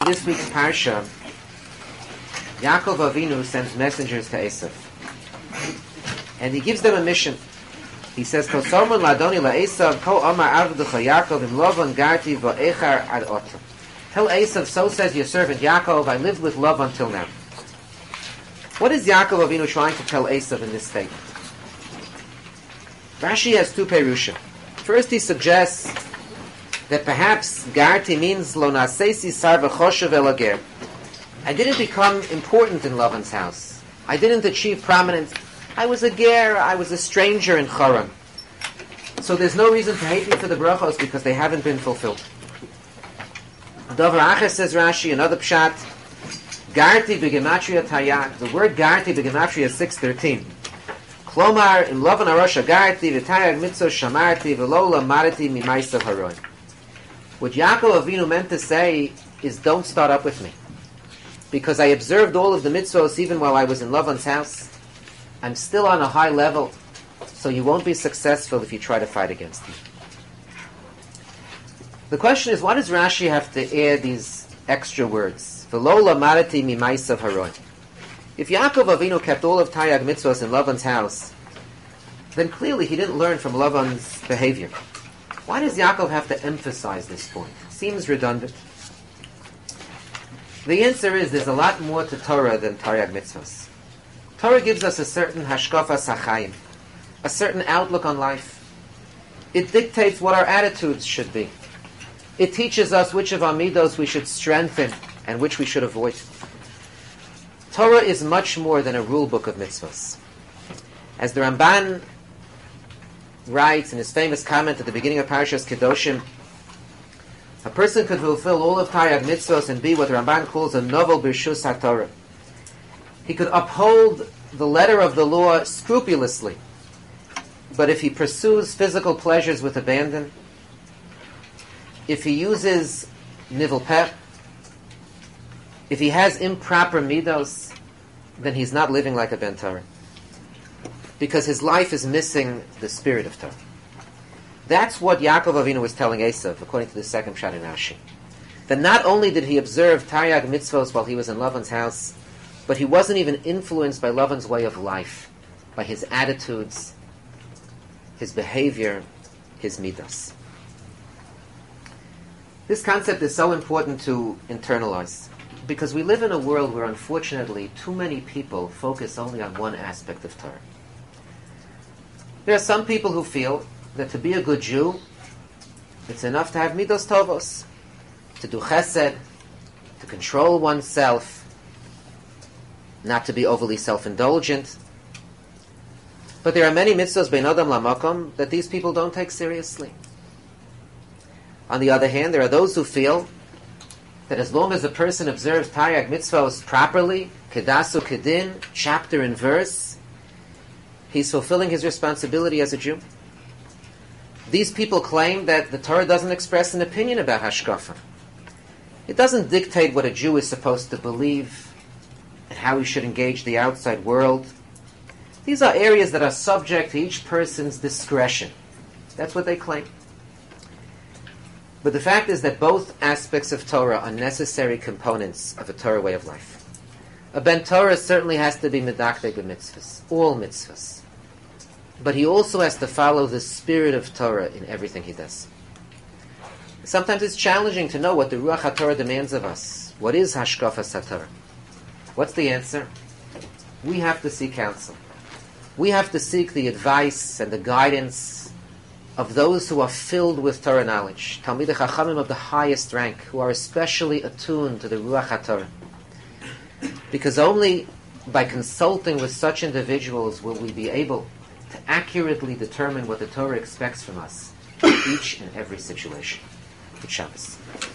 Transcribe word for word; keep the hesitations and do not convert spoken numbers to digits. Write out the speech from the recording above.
this week's Parsha, Yaakov Avinu sends messengers to Esav. And he gives them a mission. He says, Ko Solomon Ladoni La Esav, Ko Omar Avducha Yaakov, Im Lovan Garti Va'echar Ad Otam. Tell Esav, so says your servant Yaakov, I lived with love until now. What is Yaakov Avinu trying to tell Esav in this statement? Rashi has two perushim. First, he suggests that perhaps Garti means Lo Nasesi Sar V'choshev El Ager. I didn't become important in Lavan's house. I didn't achieve prominence. I was a ger, I was a stranger in Charan. So there's no reason to hate me for the brachos because they haven't been fulfilled. Dover Acher, says Rashi, another pshat, Garti b'gematria tayag. The word Garti b'gematria is six thirteen. Klomar im Lavan arosha Garti v'tayag mitzvah shamarti v'lo lamarti mimaisav haroin. What Yaakov Avinu meant to say is, don't start up with me. Because I observed all of the mitzvahs even while I was in Lavan's house. I'm still on a high level, so you won't be successful if you try to fight against me. The question is, why does Rashi have to add these extra words? V'lo lamarti mimaisav haroin. If Yaakov Avinu kept all of Tayag mitzvahs in Lavan's house, then clearly he didn't learn from Lavan's behavior. Why does Yaakov have to emphasize this point? Seems redundant. The answer is there's a lot more to Torah than Tayag mitzvahs. Torah gives us a certain hashkafas hachayim, a certain outlook on life. It dictates what our attitudes should be. It teaches us which of our midos we should strengthen and which we should avoid. Torah is much more than a rule book of mitzvahs. As the Ramban writes in his famous comment at the beginning of Parashas Kedoshim, a person could fulfill all of Tayag mitzvahs and be what the Ramban calls a novel b'rshus HaTorah. He could uphold the letter of the law scrupulously, but if he pursues physical pleasures with abandon, if he uses nivel peh, if he has improper midos, then he's not living like a ben Torah, because his life is missing the spirit of Torah. That's what Yaakov Avinu was telling Esav, according to the second pshat in Rashi. That not only did he observe Taryag mitzvos while he was in Lavan's house, but he wasn't even influenced by Lavan's way of life, by his attitudes, his behavior, his midas. This concept is so important to internalize, because we live in a world where, unfortunately, too many people focus only on one aspect of Torah. There are some people who feel that to be a good Jew, it's enough to have midos tovos, to do chesed, to control oneself, not to be overly self-indulgent. But there are many mitzvahs bein adam lamakom that these people don't take seriously. On the other hand, there are those who feel that as long as a person observes Taryag mitzvahs properly, kedasu kedin, chapter and verse, he's fulfilling his responsibility as a Jew. These people claim that the Torah doesn't express an opinion about hashkafa. It doesn't dictate what a Jew is supposed to believe and how he should engage the outside world. These are areas that are subject to each person's discretion. That's what they claim. But the fact is that both aspects of Torah are necessary components of a Torah way of life. A ben Torah certainly has to be medakdek b'mitzvahs, all mitzvahs. But he also has to follow the spirit of Torah in everything he does. Sometimes it's challenging to know what the Ruach HaTorah demands of us. What is hashkafas HaTorah? What's the answer? We have to seek counsel. We have to seek the advice and the guidance of those who are filled with Torah knowledge, Talmidei Chachamim of the highest rank, who are especially attuned to the Ruach HaTorah. Because only by consulting with such individuals will we be able to accurately determine what the Torah expects from us in each and every situation. Good Shabbos.